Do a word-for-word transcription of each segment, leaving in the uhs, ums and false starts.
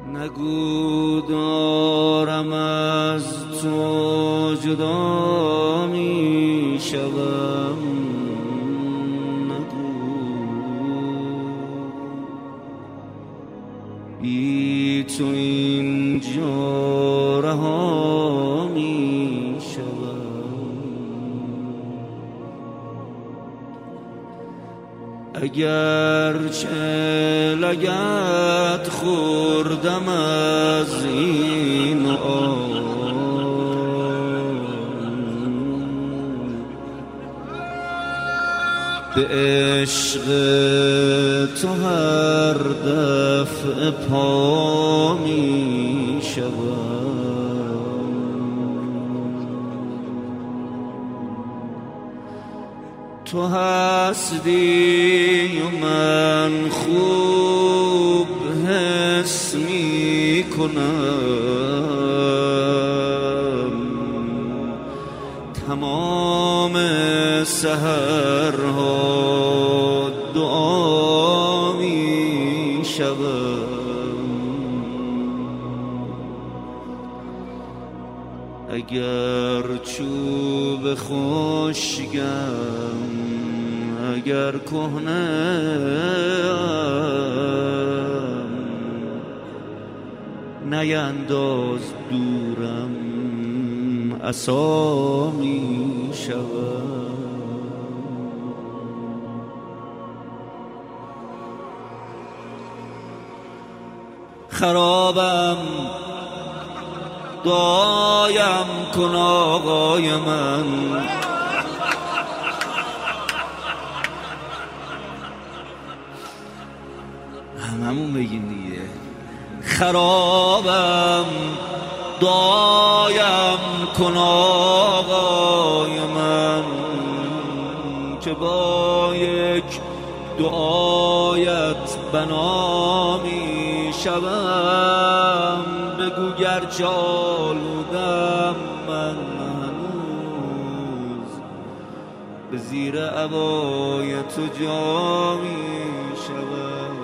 نگو دارم از تو جدا می شوم، نگو بی تو اینجا رها می شوم. اگر چه لگد خوردم از این آن، به عشق تو هر دفعه پا می شوم. تو هستی و من خوب حس می کنم، تمام سحرها دعا می شوم. اگر چوب خشکم، اگر کهنه‌ام، نینداز دورم عصا می شوم. خرابم دایم کن آقای من، هممون بگیم دیگه. خرابم دایم کن آقای من، که با یک دعایت بنا می شوم. بگو گرچه آلودم من هنوز، به زیر عبای تو جا می شوم.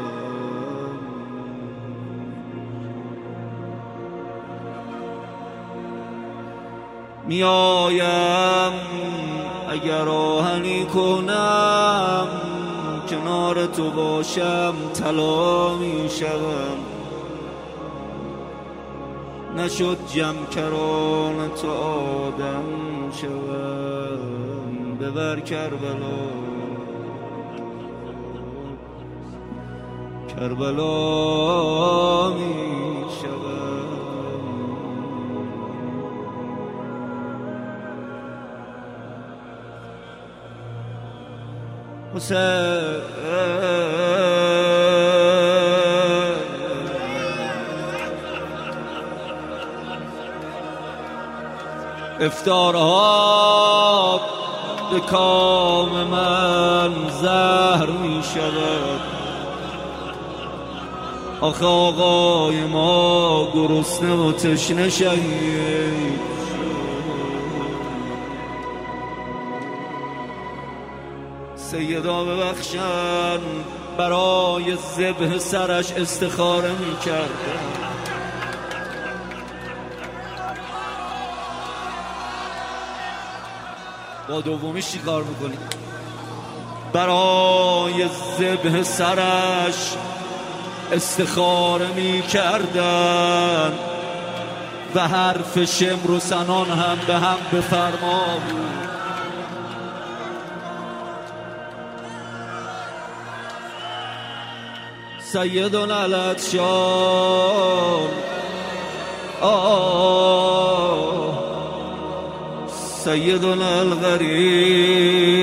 می آیم اگر آهنی کنم، کنار تو باشم طلا می شوم. نشد جمع کران تو آدم شوم. ببر کربلا کربلا می شوم. حسین افطارها به کام من زهر می شود. آخه آقای ما گرسنه و تشنه شهید، سیدا ببخشن برای ذبح سرش استخاره می کردن. با دومیش چی کار میکنی؟ برای ذبح سرش استخاره می کردن و حرف شمر و سنان هم به هم بفرما بود. سیدنا العطشان، آه سیدنا الغریب،